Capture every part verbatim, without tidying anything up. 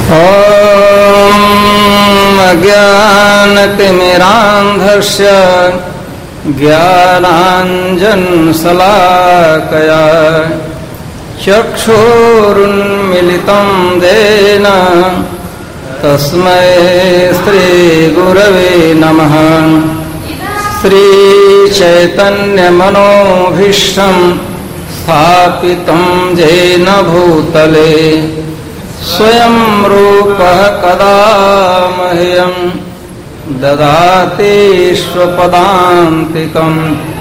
ॐ अज्ञानतिमिरान्धस्य ज्ञानाञ्जनशलाकया चक्षुरुन्मीलितं येन तस्मै श्रीगुरवे नमः। श्रीचैतन्यमनोभीष्टं स्थापितं येन भूतले स्वयं रूपः कदा मह्यं ददाति स्वपदान्तिकं।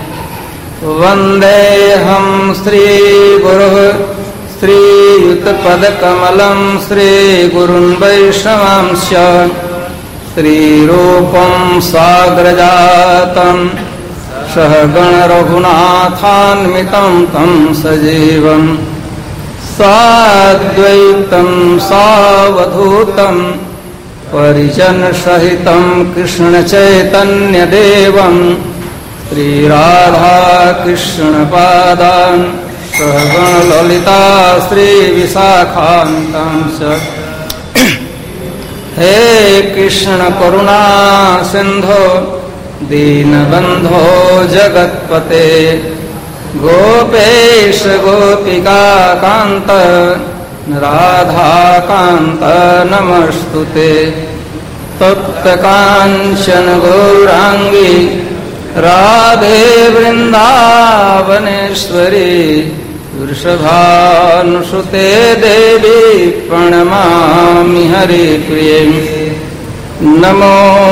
वन्देऽहं श्रीगुरुः श्रीयुतपदकमलं श्रीगुरुन् वैष्णवांश्च श्रीरूपं साग्रजातं सहगणरघुनाथान्वितं तं सजीवम् साद्वैतं सावधूतं परिजनसहितं कृष्णचैतन्यदेवं श्रीराधाकृष्णपादान् सहगणललिता श्रीविशाखान्तांश्च। हे कृष्ण करुणा सिन्धो दीनबन्धो जगत्पते गोपेश गोपिका कांत राधा कांत नमस्तुते। तप्त कांचन गौरांगी राधे वृंदावनेश्वरी वृषभानुसुते देवी प्रणमामि हरिप्रिये। नमो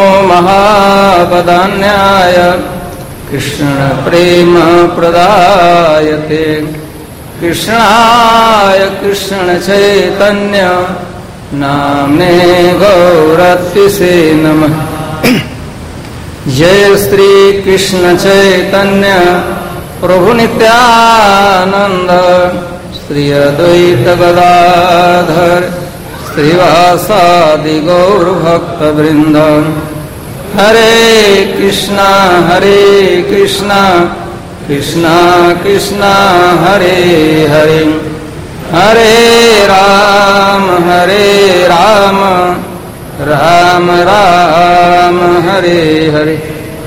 महावदान्याय कृष्ण प्रेम प्रदायते कृष्णाय कृष्ण चैतन्य नाम्ने गौरतिसे नमः। जय श्री कृष्ण चैतन्य प्रभु नित्यानंद श्री अद्वैत गदाधर श्रीवासादि गौर भक्त वृंद। हरे कृष्णा हरे कृष्णा कृष्णा कृष्णा हरे हरे हरे राम हरे राम राम राम हरे हरे।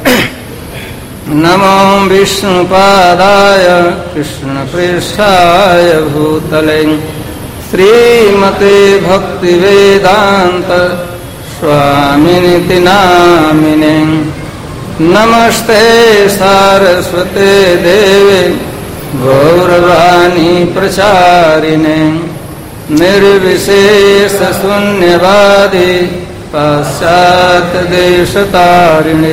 नमो विष्णुपादाय कृष्णप्रेष्ठाय भूतले श्रीमते भक्तिवेदान्त स्वामिनिति नामिने। नमस्ते सारस्वते देवे गौरवाणी प्रचारिणे निर्विशेष शून्यवादी पाश्चात्य देशतारिणे।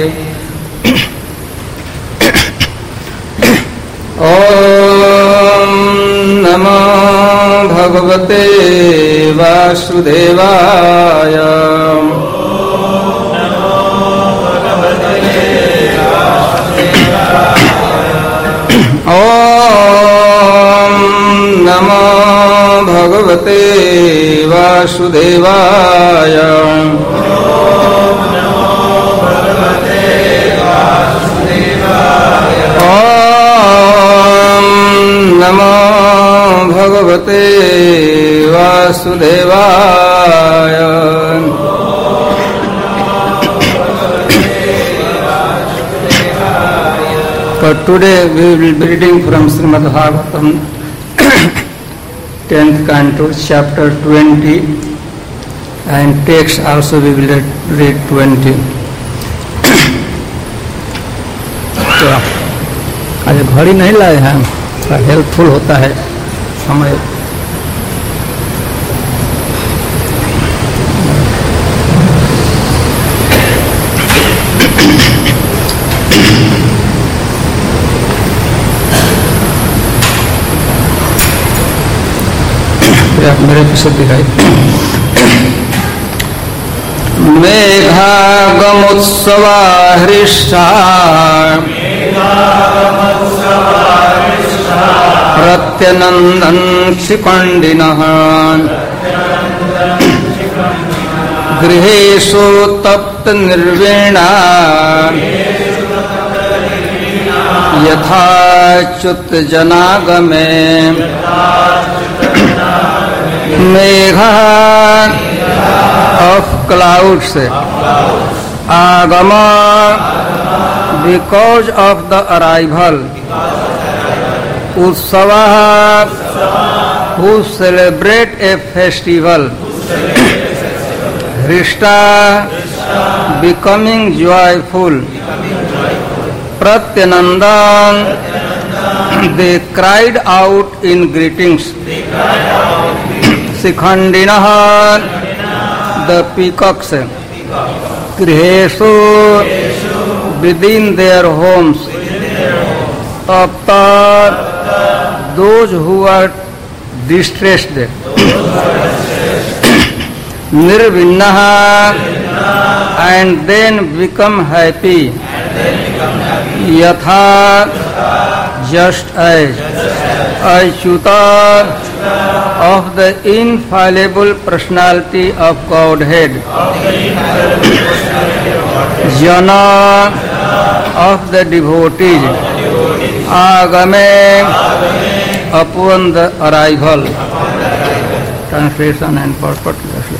ओम नमो भगवते वासुदेवाय। ओम नमो भगवते वासुदेवाय। ओम नमो भगवते वासुदेवाय। But today we will be reading from Srimad Bhagavatam, tenth canto, chapter twenty, and text also we will read twenty. तो आज घड़ी नहीं लाए हैं, थोड़ा हेल्पफुल होता है समय। मेरे पीछे दिखाई। मेघागमोत्सवा हृष्टा प्रत्यनंदन शिखंडिनः गृहेषु तप्त निर्वीणा यथाच्युत जनागमे। Megha of clouds. Agama, because of the arrival. Utsava, who celebrate a festival. Hrishta, becoming joyful. Pratyanandan, they cried out in greetings. Sikhandinaha, the peacocks. Griheshu, within their homes. Tapta, those who are distressed. Nirvinnaha, and then become happy. Yatha, just as. Achyuta, of the infallible personality of Godhead. Jana, of the devotees. Agame, upon the arrival. Translation and purport.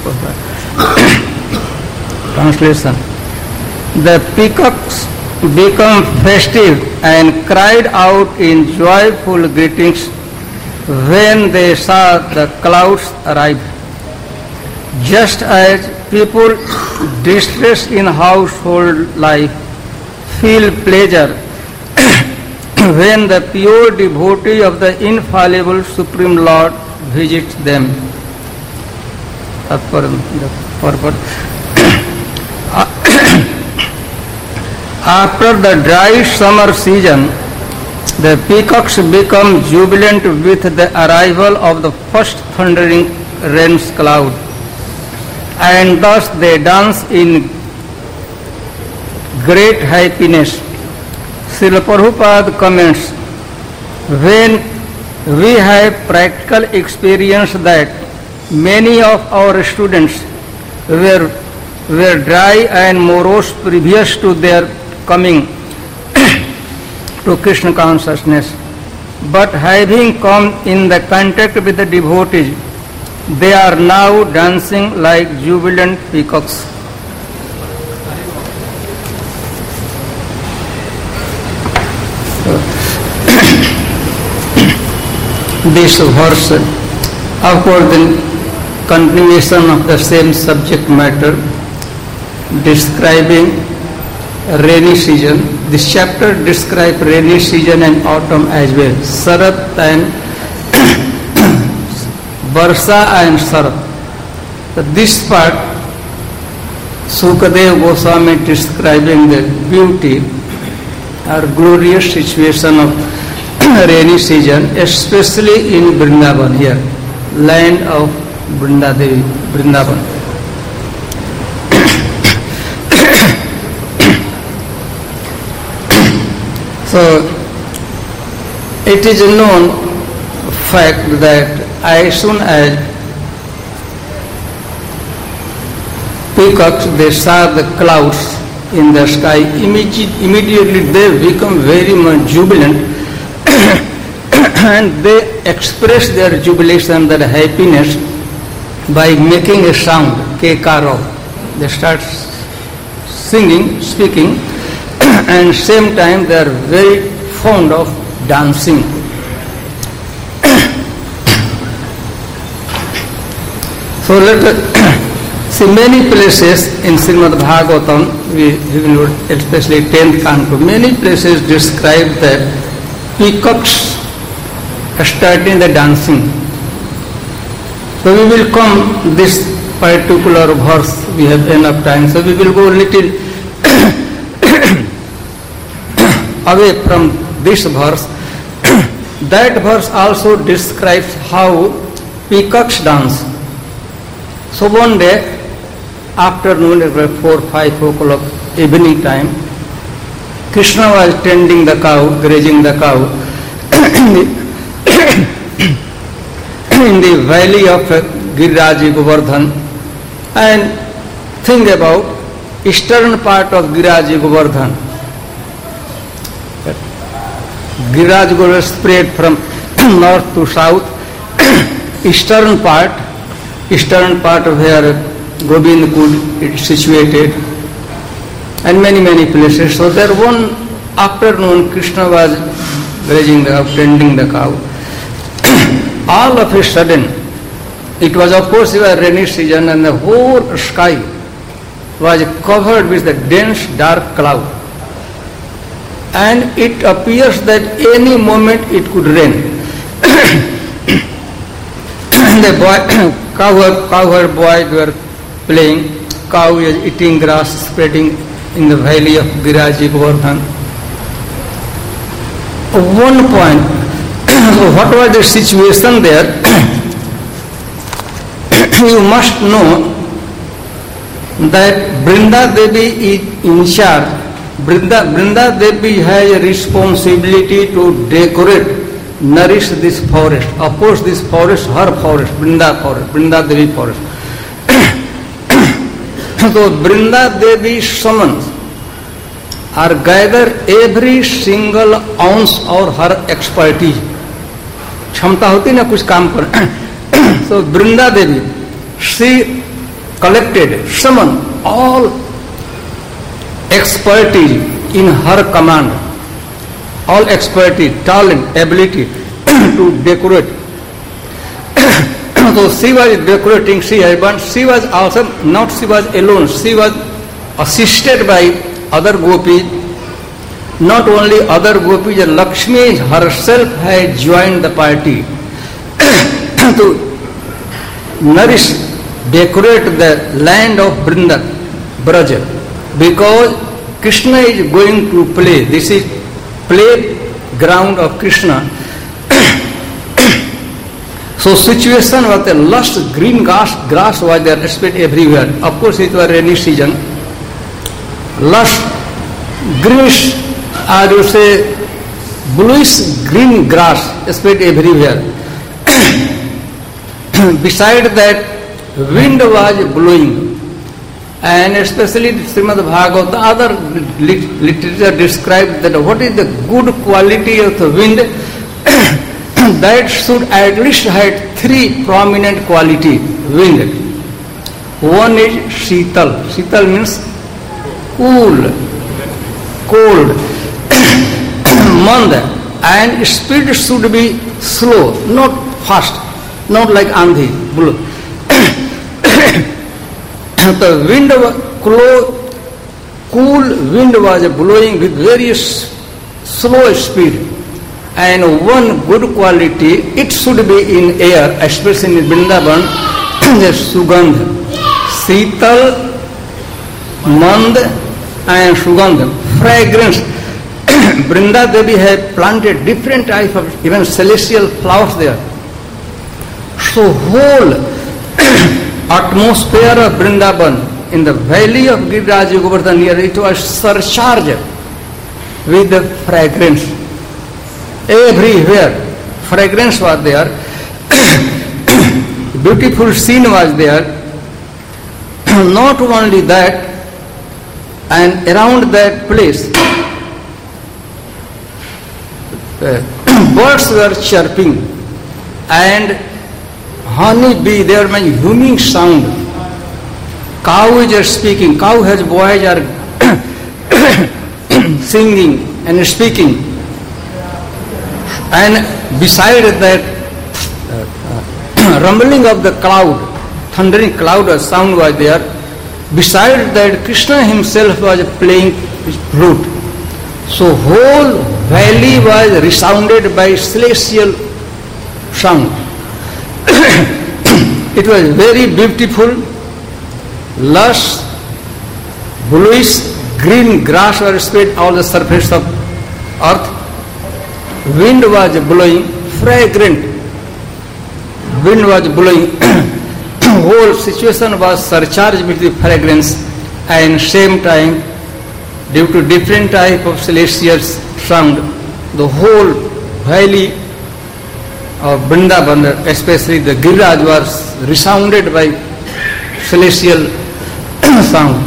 Translation. The peacocks become festive and cried out in joyful greetings when they saw the clouds arrive. Just as people distressed in household life feel pleasure when the pure devotee of the infallible Supreme Lord visits them. After the dry summer season, the peacocks become jubilant with the arrival of the first thundering rain cloud, and thus they dance in great happiness. Srila Prabhupada comments, when we have practical experience that many of our students were, were dry and morose previous to their coming to Krishna consciousness, but having come in the contact with the devotees, they are now dancing like jubilant peacocks. This verse, of course, the continuation of the same subject matter, describing rainy season. This chapter describes rainy season and autumn as well. Sarat and Varsha and Sarat. So this part, Sukadeva Goswami describing the beauty or glorious situation of rainy season, especially in Vrindavan here, land of Vrindadevi, Vrindavan. So, it is a known fact that as soon as peacocks, they saw the clouds in the sky, immediately they become very much jubilant and they express their jubilation, their happiness by making a sound, kekaro. They start singing, speaking, and same time they are very fond of dancing. So let us see many places in Srimad Bhagavatam, we especially tenth canto, many places describe that peacocks starting the dancing. So we will come this particular verse, we have enough time, so we will go little away from this verse. That verse also describes how peacocks dance. So one day, afternoon, about four, five o'clock evening time, Krishna was tending the cow, grazing the cow in the valley of Giriraji Govardhan, and think about eastern part of Giriraji Govardhan. Giriraj Govardhan spread from north to south. Eastern part, eastern part where Govind Kund it is situated, and many many places. So there one afternoon Krishna was grazing the cow, tending the cow. All of a sudden, it was of course it was rainy season, and the whole sky was covered with the dense dark cloud, and it appears that any moment it could rain. The boy, cow, cowherd boys were playing. Cow is eating grass, spreading in the valley of Giraji Govardhan. At one point, what was the situation there? You must know that Brinda Devi is in charge. Brinda, Brinda Devi has a responsibility to decorate, nourish this forest. Of course, this forest, her forest, Brinda forest, Brinda Devi forest. So Brinda Devi summons or gather every single ounce of her expertise. क्षमता होती ना कुछ काम कर. So Brinda Devi, she collected, summoned all expertise in her command, all expertise, talent, ability to decorate. So she was decorating, she but she was also not she was alone, she was assisted by other gopis. Not only other gopis, Lakshmi herself had joined the party to nourish, decorate the land of Brinda, Braja, because Krishna is going to play. This is play ground of Krishna. So situation was the lush green grass, grass was there spread everywhere. Of course it was rainy season. Lush, greenish, or you say bluish green grass spread everywhere. Beside that, wind was blowing, and especially Srimad Bhagavata, other literature described that what is the good quality of the wind. That should at least have three prominent quality wind. One is Sheetal. Sheetal means cool, cold. Mand, and speed should be slow, not fast, not like Andhi. The wind, cool wind was blowing with very slow speed. And one good quality, it should be in air, especially in Vrindavan, the Sugandh. Sheetal, Mand and Sugandh, fragrance. Brinda Devi had planted different types of even celestial flowers there. So whole atmosphere of Vrindavan in the valley of Giriraja Govardhan near it was surcharged with the fragrance. Everywhere fragrance was there. Beautiful scene was there. Not only that, and around that place uh, birds were chirping, and honey bee, there was humming sound. Cow is speaking, cow has boys are singing and speaking. And beside that uh, rumbling of the cloud, thundering cloud or sound was there. Beside that, Krishna himself was playing his flute. So whole valley was resounded by celestial sound. It was very beautiful, lush, bluish, green grass was spread all the surface of earth. Wind was blowing, fragrant. Wind was blowing. Whole situation was surcharged with the fragrance, and same time, due to different type of celestial sound, the whole valley of Vrindavan, especially the Giriraj, was resounded by celestial sound.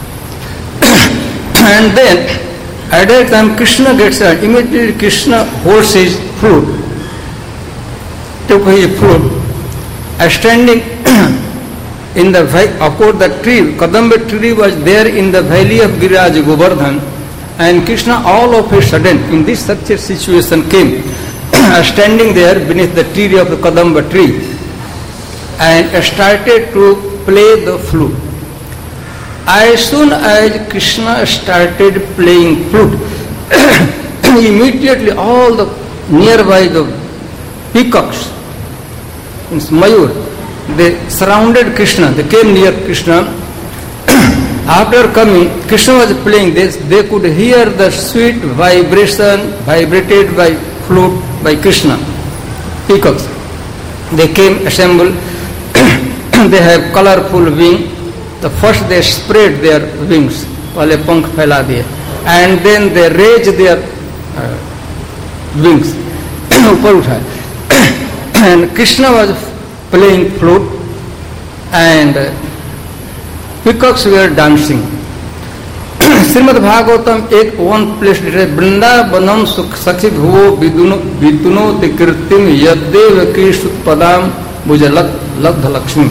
And then, at that time, Krishna gets up. Immediately, Krishna holds his flute, took his flute, and standing in the of course the tree, Kadamba tree was there in the valley of Giriraj Govardhan, and Krishna all of a sudden in this such a situation came, standing there beneath the tree of the Kadamba tree, and started to play the flute. As soon as Krishna started playing flute, immediately all the nearby the peacocks, means Mayur, they surrounded Krishna, they came near Krishna. After coming, Krishna was playing this, they could hear the sweet vibration vibrated by flute by Krishna. Peacocks, they came assembled, they have colorful wing. The first they spread their wings, wale pank phaila diye, and then they raise their uh, wings, upar uthaya. And Krishna was playing flute, and uh, peacocks were dancing. Srimad Bhagavatam एक one place है, वृंदावनम सखी भुवो विदुनो विदुनो तिकृतिम यद्देव कृष्ण पदाम भुजलक लब्ध Lakshmi.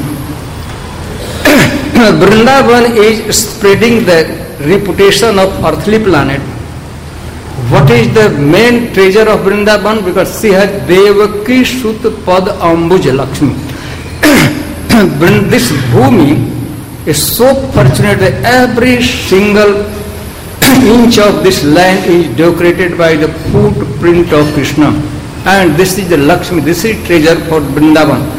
Vrindavan is spreading the reputation of earthly planet. What is the main treasure of Vrindavan? Because she has Devaki Sut Pad Ambuj Lakshmi. This Bhumi is so fortunate that every single inch of this land is decorated by the footprint of Krishna. And this is the Lakshmi, this is treasure for Vrindavan.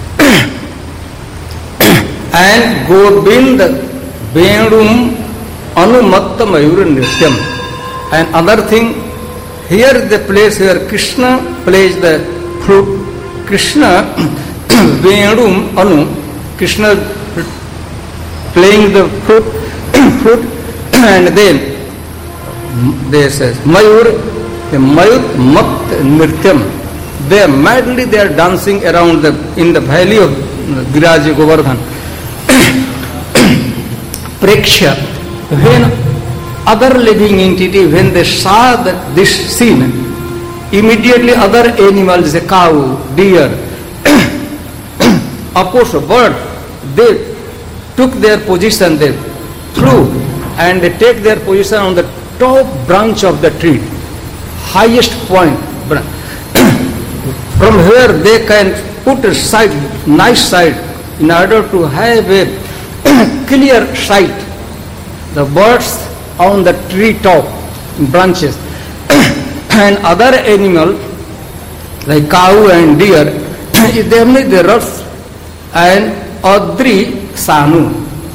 And Govind Venum Anumatta Mayur Nrityam. And other thing, here is the place where Krishna plays the flute. Krishna Venum Anu, Krishna playing the flute, flute, and then they says Mayur, the Mayur Mat Nrityam. They are madly they are dancing around the in the valley of Giriraj Govardhan. Preksha, when other living entity, when they saw that this scene, immediately other animals, a cow, deer, of course a bird, they took their position, they flew and they take their position on the top branch of the tree, highest point, from where they can put a sight, nice sight, in order to have a clear sight, the birds on the tree top branches and other animal like cow and deer, they made the ruts and Adri Sanu.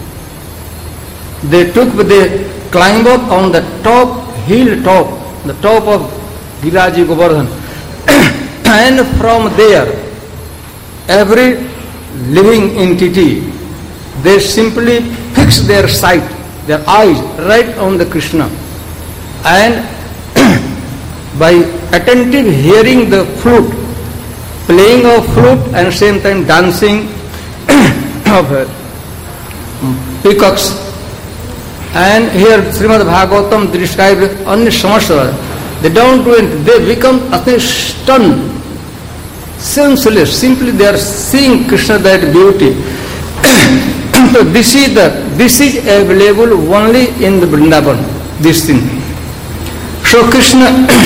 They took, they climb up on the top hill top, the top of Giriraj Govardhan, and from there every living entity, they simply fix their sight, their eyes right on the Krishna, and by attentive hearing the flute, playing of flute and same time dancing of uh, peacocks. And here Srimad Bhagavatam describes Anya Samasara. They don't do it, they become utterly stunned, senseless. Simply they are seeing Krishna, that beauty. So this is the this is available only in the Vrindavan, this thing. So Krishna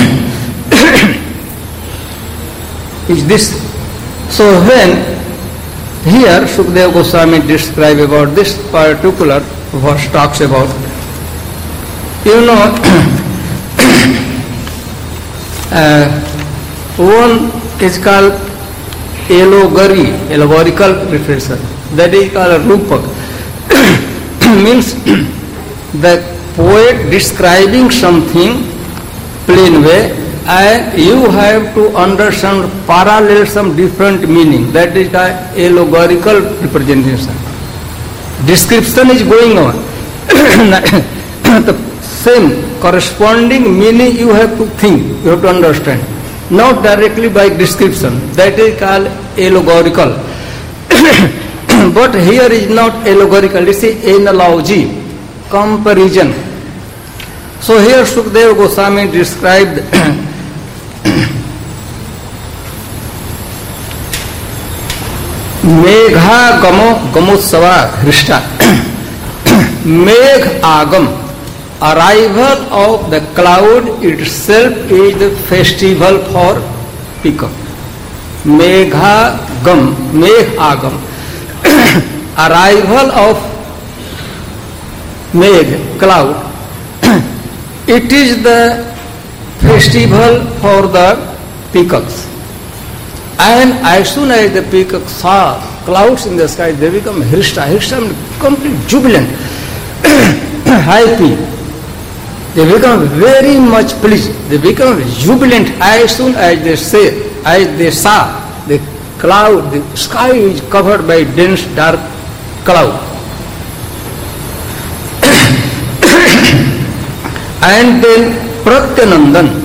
is this. So when here Sukadeva Goswami describe about this particular verse, talks about, you know, uh, one is called allegory, allegorical reference. That is called a rupak. Means the poet describing something plain way, and you have to understand parallel some different meaning. That is called allegorical representation. Description is going on. The same corresponding meaning you have to think, you have to understand. Not directly by description. That is called allegorical. But here is not allegorical, it is analogy, comparison. So here Sukadeva Goswami described Megha Gamo Gamotsava Hrishta. Megh Agam, arrival of the cloud itself is the festival for peacock. Megha Gam, Megh Agam, arrival of Megh, cloud. It is the festival for the peacocks. And as soon as the peacock saw clouds in the sky, they become Hrishta. Hrishta means complete jubilant, happy. They become very much pleased. They become jubilant as soon as they say, as they saw the cloud, the sky is covered by dense dark cloud. And then Pratyanandan,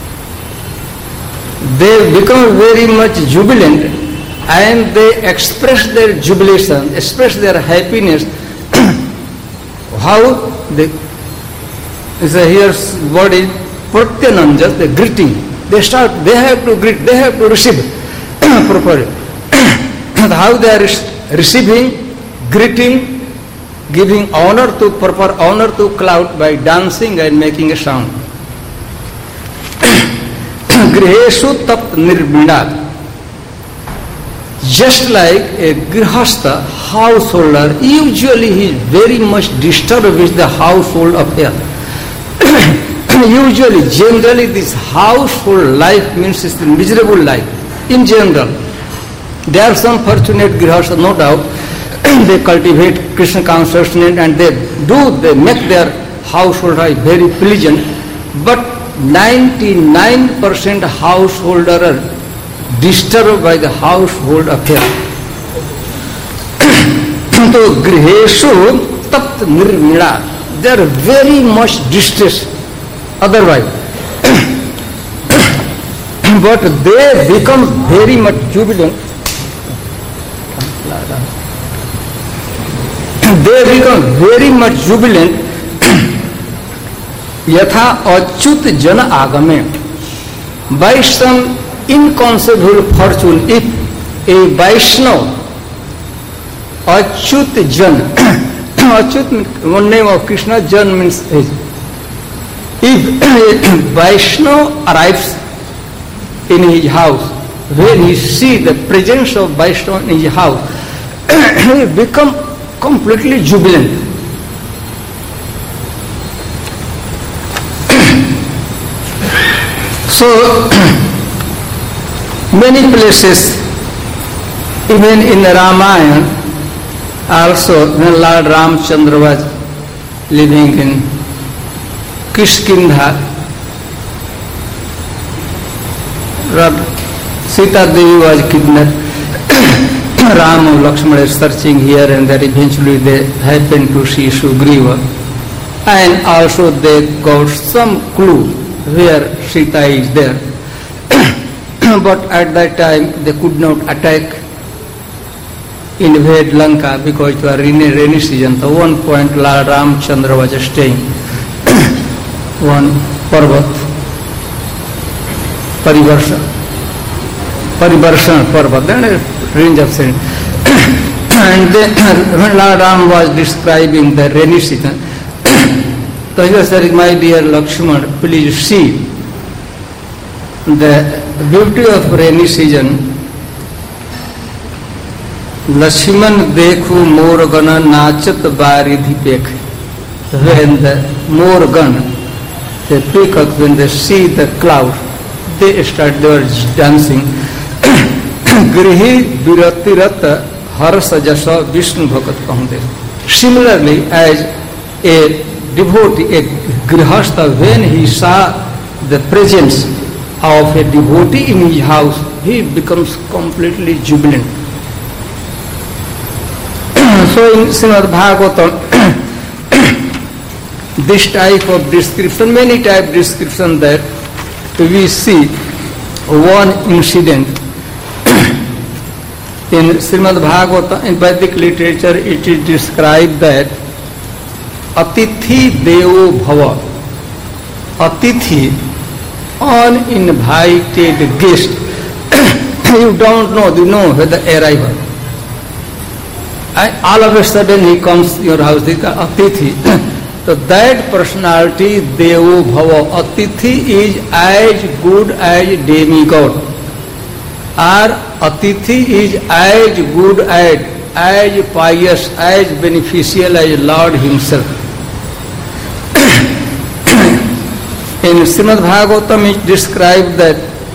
they become very much jubilant and they express their jubilation, express their happiness. How they, is a here word is Pratyanandan, the greeting. They start, they have to greet, they have to receive properly. How they are receiving, greeting, giving honor to, proper honor to cloud by dancing and making a sound. Griheshu tapt nirvinad. Just like a grihastha householder, usually he is very much disturbed with the household affairs. Usually, generally, this household life means it's a miserable life. In general, there are some fortunate grihastha, no doubt. They cultivate Krishna consciousness and they do, they make their household life very pleasant. But ninety-nine percent householder are disturbed by the household affair. So, griheshu tapt nirmila. They are very much distressed otherwise. But they become very much jubilant. They become very much jubilant. Yatha achyut jana agame. By some inconceivable fortune, if a Vaishnava, achyut jan, achyut means one name of Krishna, jan means age. If a Vaishnava arrives in his house, when he sees the presence of Vaishnava in his house, he becomes completely jubilant. So, many places, even in the Ramayana, also when Lord Ramchandra was living in Kishkindha, Sita Devi was kidnapped. Ram and Lakshmana is searching here and there. Eventually they happened to see Sugriva, and also they got some clue where Sita is there. But at that time they could not attack, invade Lanka because it was rainy, rainy season. So one point Lord Ramchandra was staying one Parvat, Parivarsha, Parivarshan Parvat, then a range of things. And then when Lord Ram was describing the rainy season, so he was saying, my dear Lakshmana, please see the beauty of rainy season. Lakshman dekhu morgana nachat baridhi pek. When the morgan, the peacock, when they see the cloud, they start, they were dancing. Grihi viratirat harsa jasa Vishnu bhagat kahunde. Similarly, as a devotee, a grihastha, when he saw the presence of a devotee in his house, he becomes completely jubilant. So in Srimad Bhagavatam, this type of description, many type of description that we see one incident. In Srimad Bhagavatam, in Vedic literature, it is described that Atithi Devo Bhava. Atithi, uninvited guest. You don't know, you know the arrival. and all of a sudden he comes to your house, the Atithi. So that personality, Devo Bhava, Atithi is as good as demigod. Or Atithi is as good as, as pious, as beneficial as Lord himself. In Srimad Bhagavatam it described that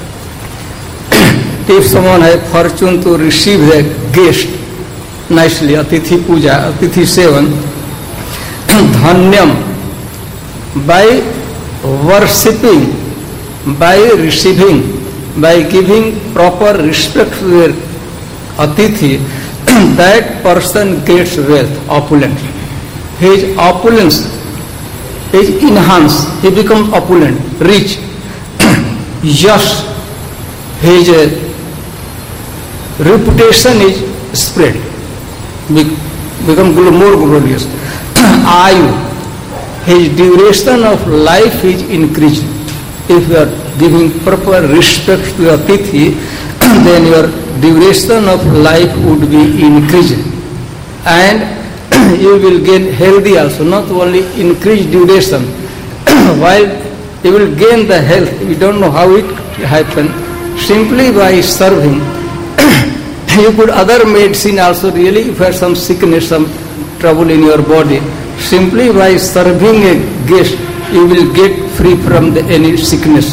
if someone has fortune to receive a guest nicely, Atithi Puja, Atithi Sevan, Dhanyam, by worshipping, by receiving, by giving proper respect to their Atithi, that person gets wealth, opulence. His opulence is enhanced, he becomes opulent, rich. Yes, his uh, reputation is spread, become more glorious. Ayu, his duration of life is increased. If you are giving proper respect to your Atithi, then your duration of life would be increased. And you will gain healthy also, not only increased duration. While you will gain the health, you don't know how it happens, simply by serving. You could other medicine also really, if you have some sickness, some trouble in your body, simply by serving a guest, you will get free from the, any sickness.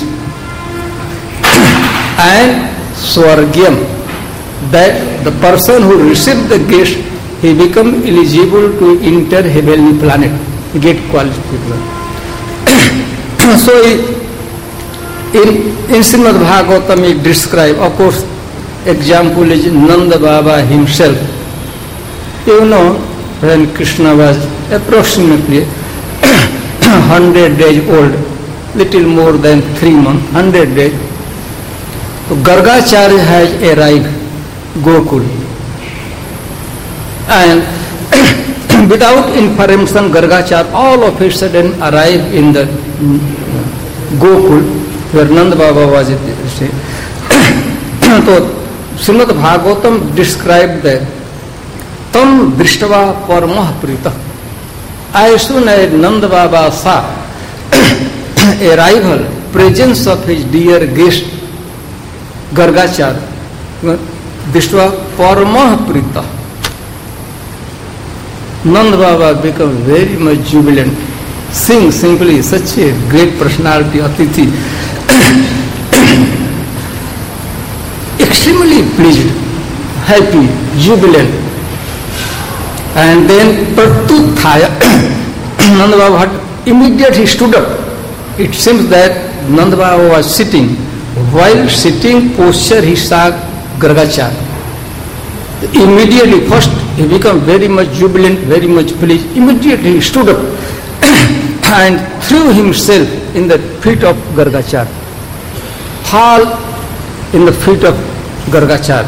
And Swargyam, that the person who received the guest, he become eligible to enter heavenly planet, get qualified. So in, in Srimad Bhagavatam it describes, of course, example is Nanda Baba himself. You know, when Krishna was approximately one hundred days old, little more than three months, one hundred days, so Gargacharya has arrived Gokul. And without information, Gargacharya all of a sudden arrived in the Gokul, where Nanda Baba was. So Srimad Bhagavatam described that Tam Drishtava Paramah Prita. As soon as Nanda Baba saw arrival, presence of his dear guest Gargacharya, Drishtava Paramah Prita, Nanda Baba became very much jubilant, seeing simply such a great personality, Atithi. Extremely pleased, happy, jubilant. And then Pratuthaya, Nanda Baba had immediately stood up. It seems that Nanda Baba was sitting. While sitting posture, he saw Gargacharya. Immediately, first he became very much jubilant, very much pleased. Immediately he stood up and threw himself in the feet of Gargacharya. Fall in the feet of Gargacharya.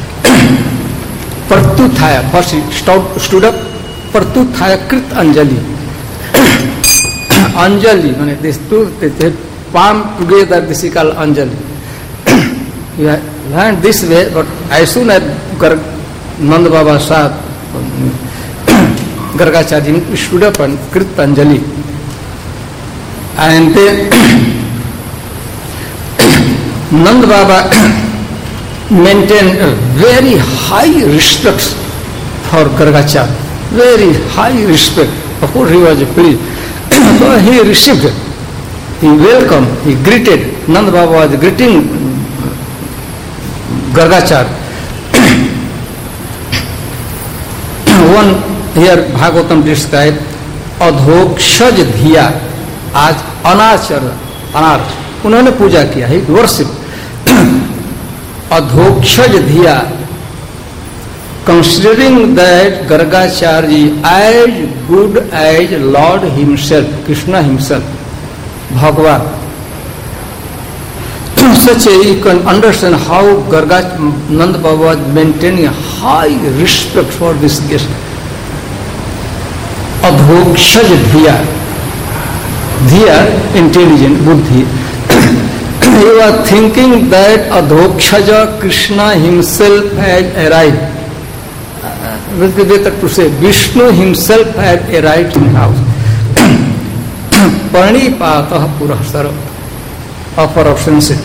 Pratuthaya, first he stood up, Pratuthaya Krit Anjali. Anjali, means these two, they palm together, this is called Anjali. You learn this way, but as soon as Nanda Baba saw Gargacharya, he stood up and Krit Anjali. And then Nanda Baba maintained a very high respect for Gargacharya, very high respect. Of course he was pleased. So he received, he welcomed, he greeted. Nanda Baba was greeting Gargacharya. One here Bhagavatam described Adhokshaj Dhiya, आज अनाचर अनार्थ उन्होंने पूजा किया है, worship. Adhokshaj Dhiya, considering that Gargacharya as good as Lord himself, Krishna himself, Bhagavan. Such a, you can understand how Gargacharya, Nanda Baba was maintaining a high respect for this guest. Adhokshaj Dhiya, Dhiya, intelligent, buddhi. You are thinking that Adhokshaja Krishna himself has arrived. to say Vishnu himself had arrived in house. Parnipatah purasara, offer of sunset.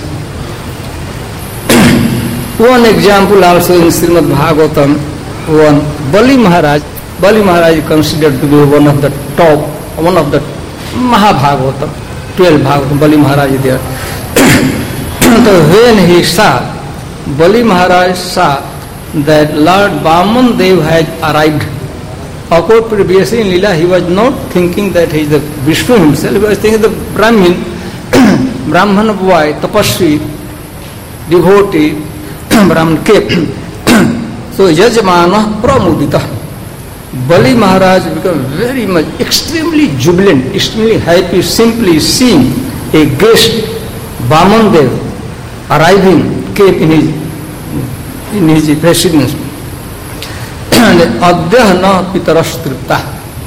One example also in Srimad Bhagavatam, one Bali Maharaj. Bali Maharaj is considered to be one of the top, one of the Mahabhagavatam, twelve Bhagavatam, Bali Maharaj is there. So when he saw, Bali Maharaj saw that Lord Vaman Dev had arrived. Of course, previously in Leela, he was not thinking that he is the Vishnu himself, he was thinking the Brahmin, Brahman boy, Tapasvi, devotee, Brahman kept. So, Yajmana Pramudita. Bali Maharaj became very much, extremely jubilant, extremely happy, simply seeing a guest, Vaman Dev, arriving, came in his, in his residence. And Adhyah na pitaras tripta.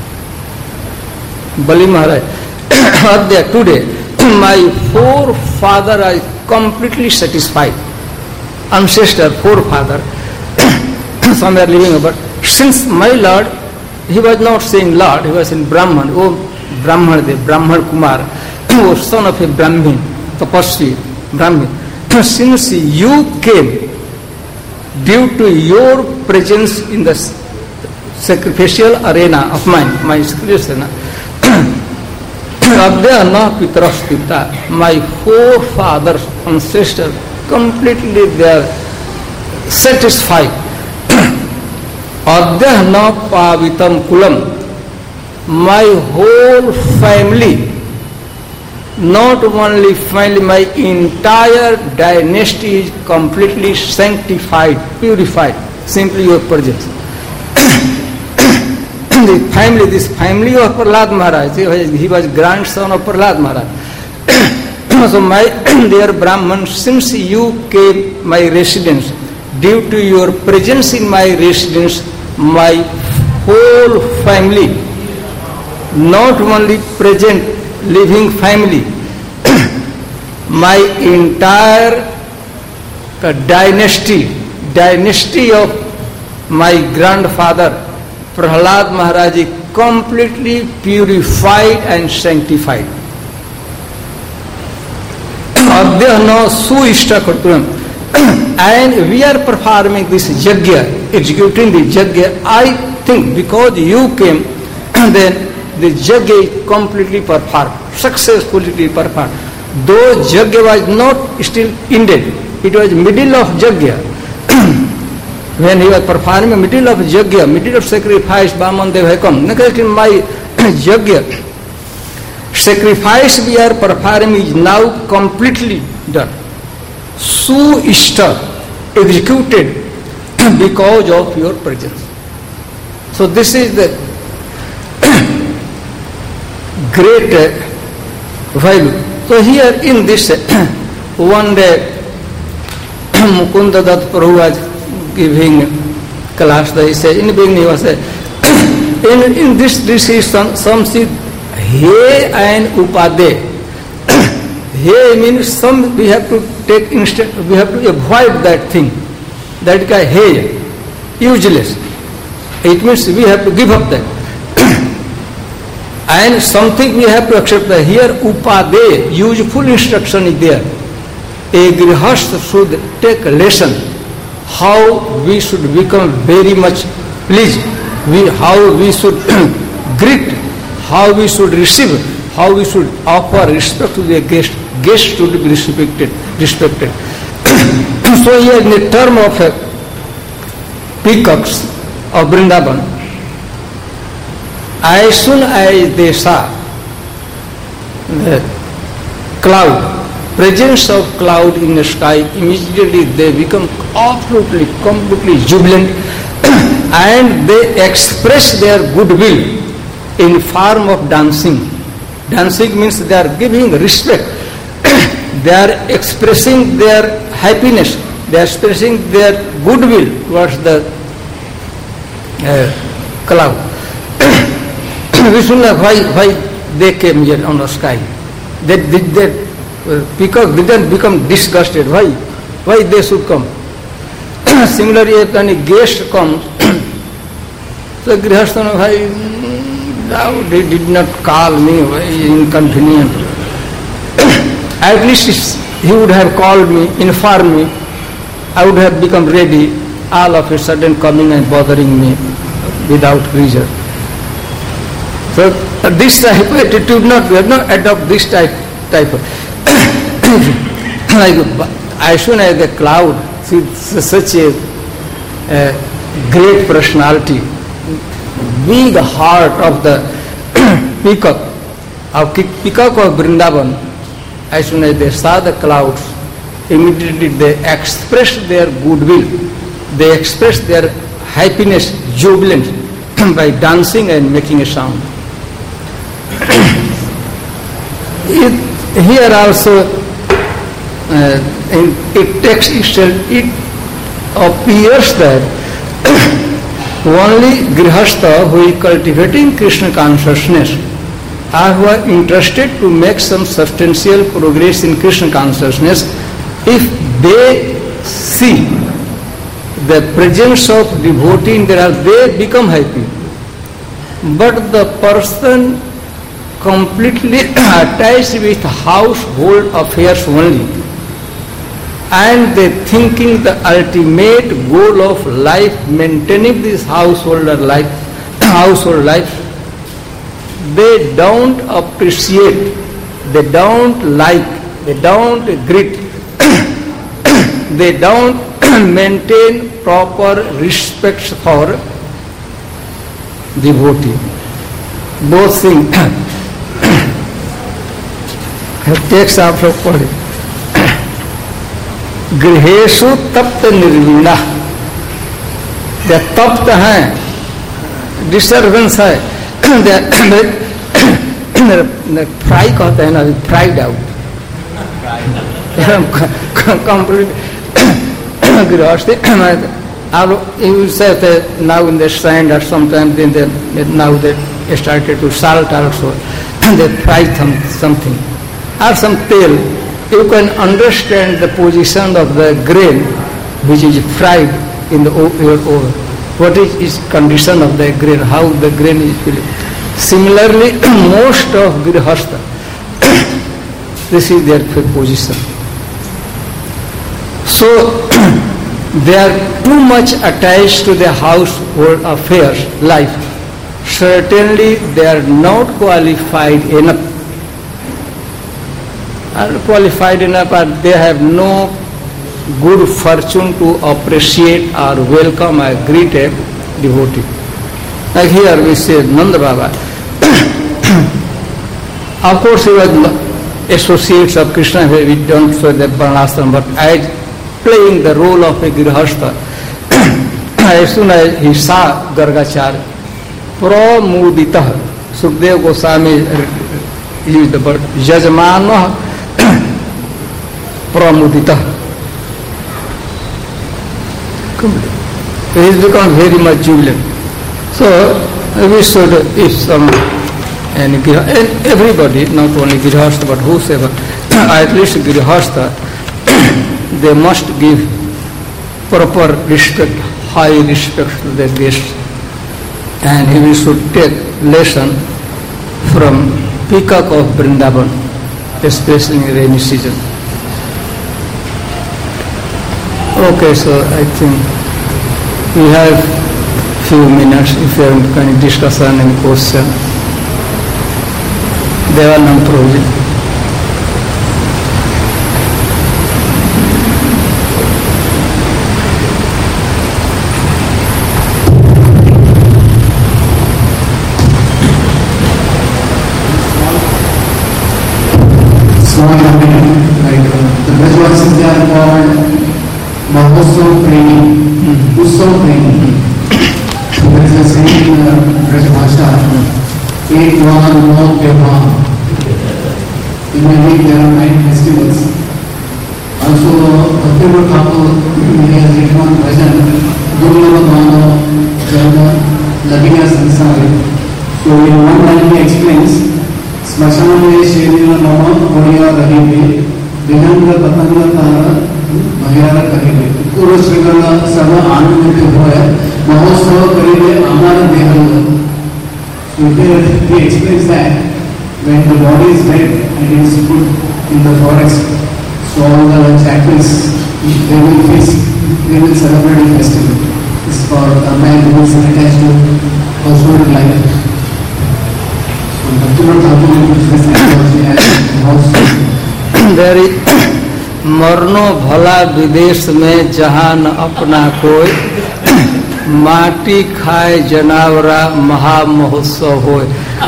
Bali Maharaj, Adhyah, today, my forefather are completely satisfied. Ancestor, forefather, somewhere living about. Since my Lord, he was not saying Lord, he was saying Brahman, oh Brahman Dev, Brahman Kumar, oh son of a Brahmin, Tapasvi, Brahmin. Since you came, due to your presence in the sacrificial arena of mine, my sacrificial arena, my forefathers, ancestors, completely they are satisfied. Adhyah na pavitam kulam, my whole family, not only family, my entire dynasty is completely sanctified, purified, simply your presence. The family, this family of Prahlad Maharaj, he was, he was grandson of Prahlad Maharaj. So my dear Brahman, since you came my residence, due to your presence in my residence, my whole family, not only present living family, my entire uh, dynasty, dynasty of my grandfather, Prahlad Maharaj, is completely purified and sanctified. Adhyana suishta karturam. And we are performing this yajna, executing the yajna. I think because you came, then the yajna is completely performed, successfully performed. Though yajna was not still ended, it was middle of yajna. When he was performing middle of yajna, middle of sacrifice, Vaman Dev had come. In my yajna, sacrifice we are performing is now completely done. Su ishta, executed because of your presence. So this is the great uh, value. So here in this uh, one day Mukunda Dutt Prabhu was giving class, he said, in the beginning he was saying, in, in this this is some, some see He and Upade. He means some we have to take instant, we have to avoid that thing. That guy he, useless. It means we have to give up that. And something we have to accept that here Upade, useful instruction is there. A grihastha should take a lesson how we should become very much pleased, we, how we should greet, how we should receive, how we should offer respect to the guest. Guest should be respected. respected. So here in the term of uh, peacocks of Vrindavan, as soon as they saw the cloud, presence of cloud in the sky, immediately they become absolutely, completely jubilant and they express their goodwill in form of dancing. Dancing means they are giving respect. They are expressing their happiness. They are expressing their goodwill towards the uh, cloud. Vishnu, why, why they came here on the sky? They did that uh, because didn't become disgusted. Why? Why they should come? Similarly, if any guest comes, So Grihastha Bhai, no, they did not call me, very inconvenient. At least he would have called me, informed me, I would have become ready, all of a sudden coming and bothering me without reason. So uh, this type of attitude, not, we have not adopt this type, type of, like as soon as the cloud, such a uh, great personality, big heart of the peacock, of peacock of Vrindavan, as soon as they saw the clouds, immediately they expressed their goodwill, they expressed their happiness, jubilance by dancing and making a sound. it, here also, uh, in it text itself, it appears that only Grihastha who is cultivating Krishna consciousness or who are interested to make some substantial progress in Krishna consciousness, if they see the presence of devotee in their heart, they become happy. But the person completely attached with household affairs only, and they thinking the ultimate goal of life, maintaining this householder life, household life, they don't appreciate, they don't like, they don't greet, they don't maintain proper respect for devotee. Both things takes after padi. गृहेशु तप्त निर्वीणा, they तप्त हैं, disturbance है, fry कहते हैं ना, fried out, complete गृहस्थी. You say that now in the sand or sometimes then they, now they started to salt also, they fry some, something or some tail. You can understand the position of the grain which is fried in the your oven. What is its condition of the grain, how the grain is feeling. Similarly, most of Grihastha, this is their position. So, they are too much attached to their household affairs, life. Certainly, they are not qualified enough. Are qualified enough, but they have no good fortune to appreciate or welcome or greet a devotee. Like here we say Nanda Baba. Of course, he was associates of Krishna. We don't say the Varnashram, but as playing the role of a Grihastha, as soon as he saw Gargacharya, pramuditah, Sukdev Goswami used the word Jajmana pramuditah. He has become very much jubilant. So we should, if some, and, and everybody, not only Grihastha but whosoever, at least Grihastha, they must give proper respect, high respect to their guests. And we should take lesson from Peacock of Vrindavan, especially in rainy season. Okay, so I think we have few minutes if you have any discussion and question. Devanand Prabhuji. Like uh, the Brajvasis, they are called Mahotsav Premi, Utsav Premi. There is a saying in uh, Brajbhasha, Ek Vahan Mo Tyohan. In a week there are nine festivals. Also, Bhaktivinoda Thakur, he has written one bhajan, Durlabha Mano Janma Lagiya Sansari. So in one line he explains, स्मशान में शेरीर नम ओडिया रहिबे विनम्र पतंग तारा महिला कहिबे पूर्व श्रीगण सब आनंदित होए महोत्सव करिबे आमार देह there he explains that when the body is dead and it is put in the forest, so all the jackals, they will feast, they will celebrate a festival. This is for a man who is attached to household life. So Bhaktivinoda Thakur uses this analogy as house. There is मरनो भला विदेश में जहाँ न अपना कोई, माटी खाए जनावरा महा महोत्सव होए.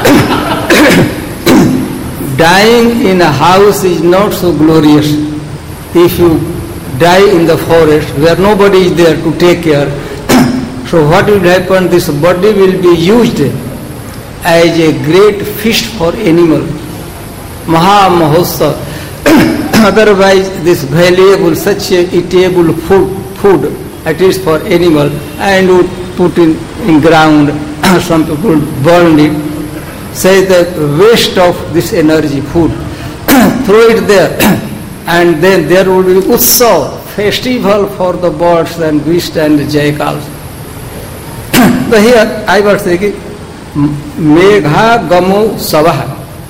Dying in a house is not so glorious. If you die in the forest where nobody is there to take care, so what will happen? This body will be used as a great feast for animal, Maha Mahotsav. Otherwise, this valuable, such a eatable food, food, at least for animal, and would put in, in ground. Some people burn it. Say the waste of this energy, food, throw it there, and then there will be Utsav, festival for the birds and beasts and jackals. So here I was thinking, Megha Gamu Sabah,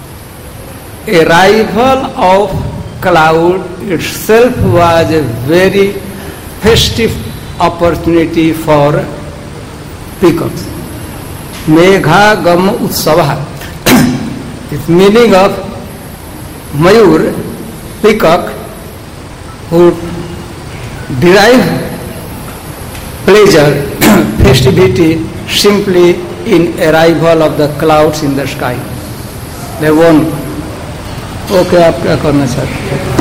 arrival of cloud itself was a very festive opportunity for peacocks. Megha Gam Utsavaha. Its meaning of Mayur, peacock, who derive pleasure, festivity simply in arrival of the clouds in the sky. They won't. Okay, आप क्या करना चाहते हैं?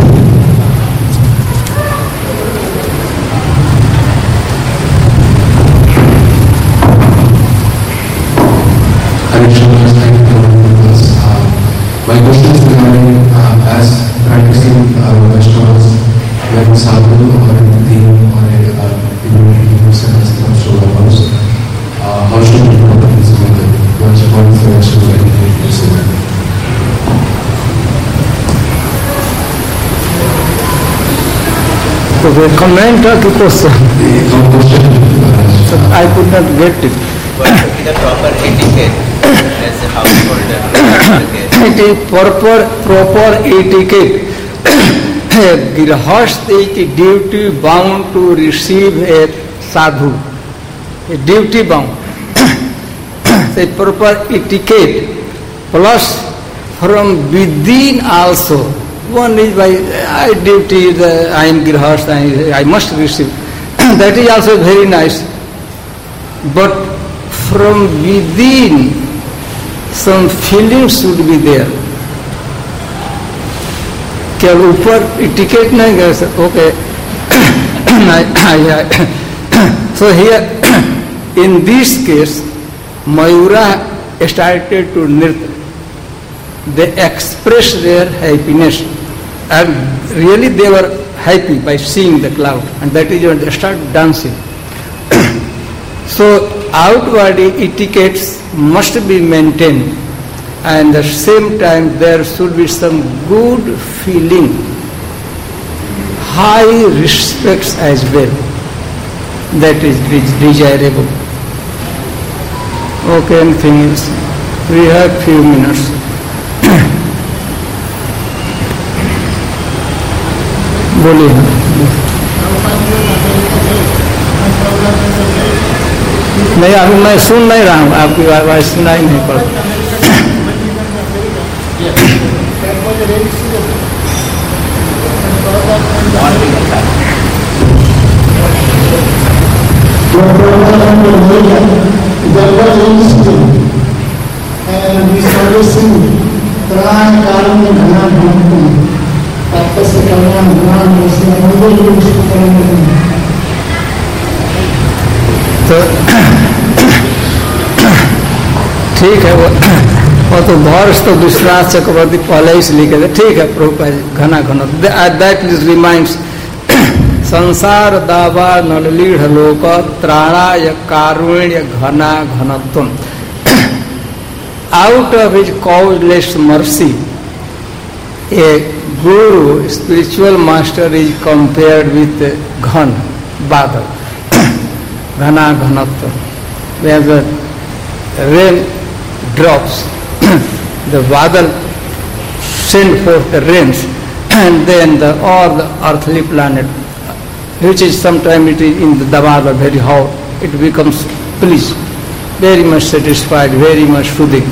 My question is regarding uh, as practicing uh, Vaishnavas, when sadhu or anything or a divinity person has come to our house, uh, how should we go about this method? What is the Vaishnava divinity? So the comment or the question? The question. So I could not get it. What should be the proper etiquette as a householder? It is proper, proper etiquette. A Girhast is duty bound to receive a sadhu. A duty bound. A proper etiquette. Plus from within also. One is by I duty, the, I am Girhast, I, I must receive. That is also very nice. But from within, some feelings should be there. क्या ऊपर ticket नहीं गए sir? Okay. So here, in this case, Mayura started to nirtya. They expressed their happiness, and really they were happy by seeing the cloud, and that is when they started dancing. So outward etiquettes must be maintained, and at the same time there should be some good feeling, high respects as well. That is desirable. Okay, anything else? We have few minutes. बोलिए. नहीं, अभी मैं सुन नहीं रहा हूँ, आपकी आवाज़ सुनाई नहीं पड़ती. And we started singing, Trai Kalam Ghana Bhankam, Tapasya Kalam Ghana Bhankam, Mangal Vishnu Kalam. तो ठीक है, वो वो तो वर्ष तो विश्वनाथ चक्रवर्ती पहले ही से लिखे थे. ठीक है प्रभुपाद जी, घना घना. दैट इज रिमाइंड्स संसार दावा नललीढ़ लोक त्राणाय कारुण्य घना घनत्वम. Out of his causeless mercy, a guru, spiritual master, is compared with ghan, badal, ghana ghanatva. Where the rain drops, the Badal send forth the rains, and then the, all the earthly planet, which is sometimes it is in the Damada very hot, it becomes pleased, very much satisfied, very much soothing.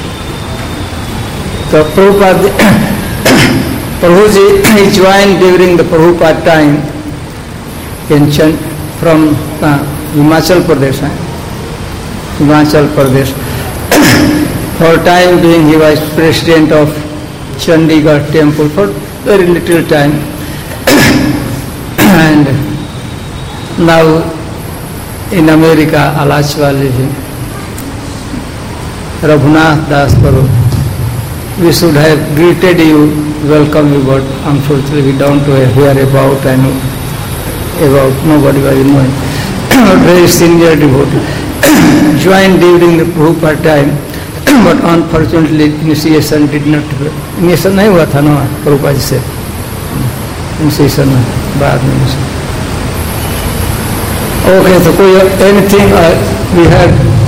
So Prabhupada, Prabhuji, he joined during the Prabhupada time in Chand, from uh, Himachal Pradesh. Eh? Himachal Pradesh. For time being he was president of Chandigarh temple for very little time. And now in America, Alachwal is Raghunath Das Prabhu. We should have greeted you, welcome you, but unfortunately we don't hear about and about, nobody was knowing. Very senior devotee. Joined during the Prabhupada time, but unfortunately initiation did not, initiation नहीं हुआ था ना प्रभुपाद से, initiation बाद में. Okay, so कोई anything uh, we had?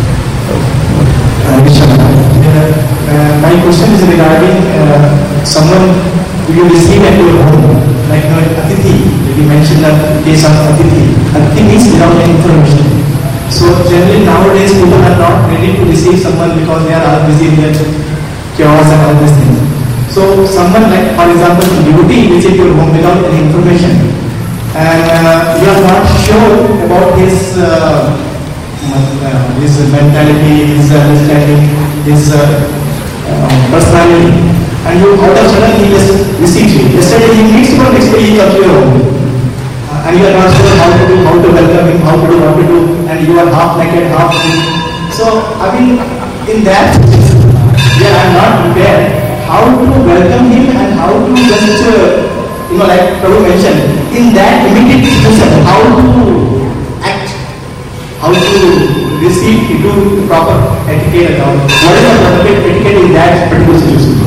Uh, my question is regarding uh, someone you receive at your home, like uh, Atithi. You mentioned the case of Atithi. Atithi means without any information. So generally nowadays people are not ready to receive someone because they are all busy in their chaos and all these things. So someone like, for example, devotee visit your home without any information, and uh, you are not sure about his uh, uh, his mentality, his understanding, his uh, uh, personality, and you out of sudden he just receives you. Yesterday he meets you, next day he comes to your home. And you are not sure how to do, how to welcome him, how to do, what to do, and you are half naked, half naked. So, I mean, in that, yeah, I am not prepared. How to welcome him and how to just, uh, you know, like Prabhu mentioned, in that immediate situation, how to act, how to receive, to do proper etiquette and all. What is the proper etiquette in that particular situation?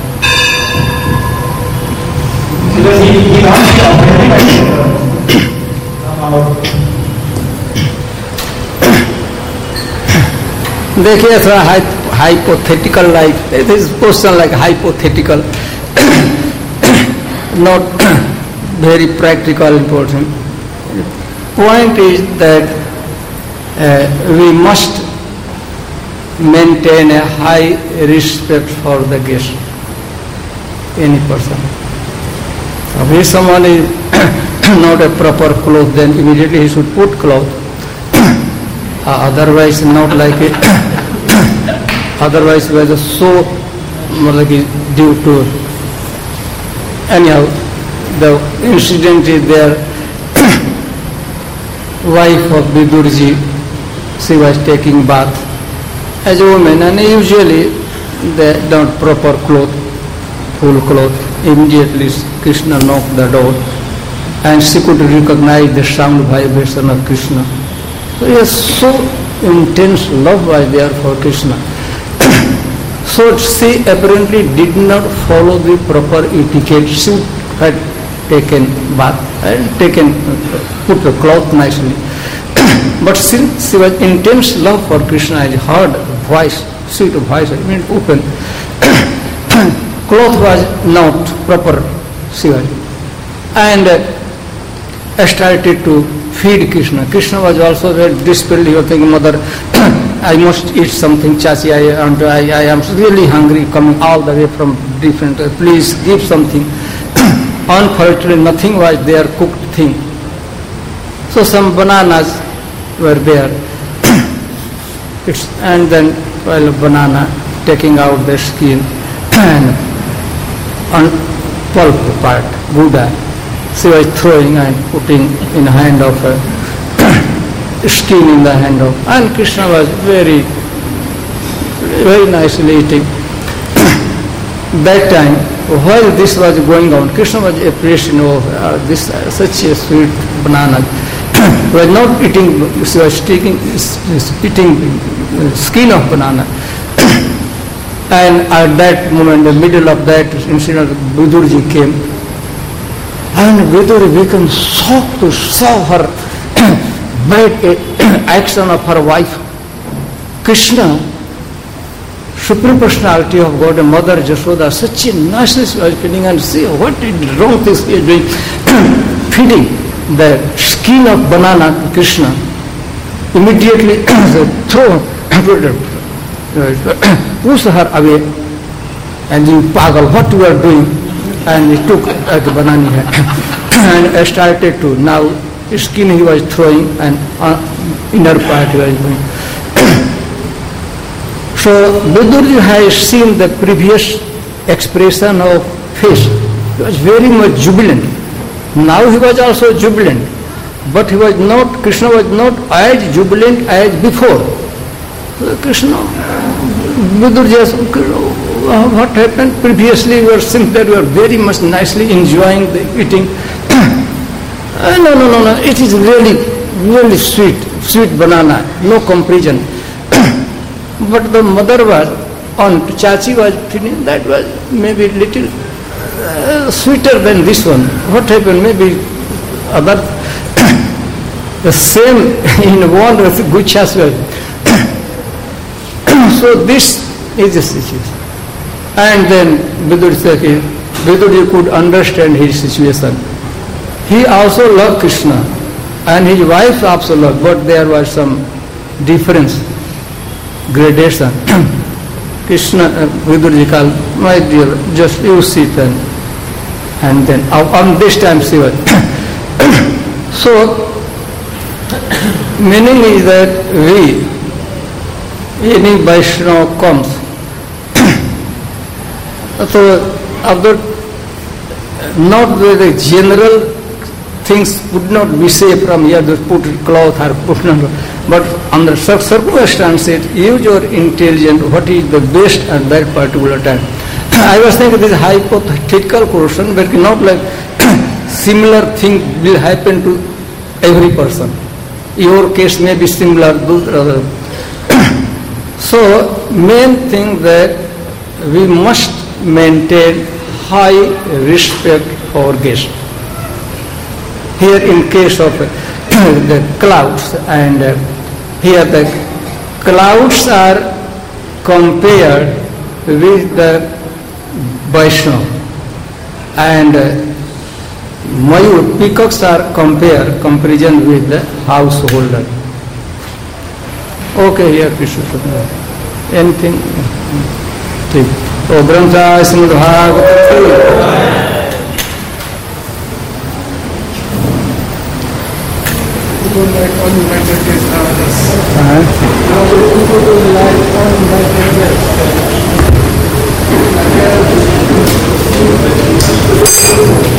Because he, he not be offended. देखिए थोड़ा hypothetical like this question like hypothetical not very practical important. Point is that uh, we must maintain a high respect for the guest, any person. If someone is not a proper cloth, then immediately he should put cloth. uh, otherwise, not like it. Otherwise, we are just so like due to. Anyhow, the incident is there. Wife of Vidurji, she was taking bath as a woman, and usually they don't proper cloth, full cloth. Immediately Krishna knocked the door, and she could recognize the sound vibration of Krishna. So yes, so intense love was there for Krishna. So she apparently did not follow the proper etiquette. She had taken bath and taken, put the cloth nicely. But since she was intense love for Krishna, I heard voice, sweet voice, I mean open. Cloth was not proper, she was. And uh, started to feed Krishna. Krishna was also very dispelled. He was thinking, mother, I must eat something, Chachi, I, and I, I am really hungry, coming all the way from different, uh, please give something. Unfortunately, nothing was there, cooked thing. So some bananas were there. It's, and then, well, banana, taking out the skin and on pulp part, Buddha, she was throwing and putting in the hand of her, skin in the hand of, and Krishna was very, very nicely eating. That time, while this was going on, Krishna was appreciating of uh, this uh, such a sweet banana. He was not eating, she was taking, eating uh, skin of banana. And at that moment, in the middle of that incident, Vidurji came. And Viduri became shocked to saw her bad action of her wife. Krishna Supreme Personality of God and Mother Jashoda, such a nicely she was feeding, and see what is wrong things we are doing, feeding the skin of banana to Krishna. Immediately throw, push her away, and you pagal, what you are doing? And he took uh, the banana and started to, now skin he was throwing and uh, inner part he was doing. So Vidurji has seen the previous expression of face. He was very much jubilant. Now he was also jubilant, but he was not, Krishna was not as jubilant as before. So Krishna, Vidurji asked, what happened? Previously you were saying that you were very much nicely enjoying the eating. uh, no, no, no, no, it is really, really sweet, sweet banana, no comparison. But the mother was, on Chachi was feeling, that was maybe little uh, sweeter than this one. What happened? Maybe other, the same in one with Guchas well. So this is the situation. And then Vidurji, Vidurji could understand his situation. He also loved Krishna and his wife also loved, but there was some difference. Gradation. Krishna, uh, Vidurji called, my dear, just you sit and, and then uh, on this time she was. So, meaning is that we, any Vaishnava comes, so other, not the general things would not be safe from here, just put cloth or put not, but under such circumstances, use your intelligence, what is the best at that particular time. I was thinking this hypothetical question, but not like similar thing will happen to every person. Your case may be similar, those other. So, main thing that we must maintain high respect for guests. Here in case of uh, the clouds, and uh, here the clouds are compared with the Vaishnava, and uh, Mayur, peacocks are compared, comparison with the householder. Okay, here Krishna. Anything? So, Brahma Srimad Bhagavatam. Like all United States nowadays. Uh-huh.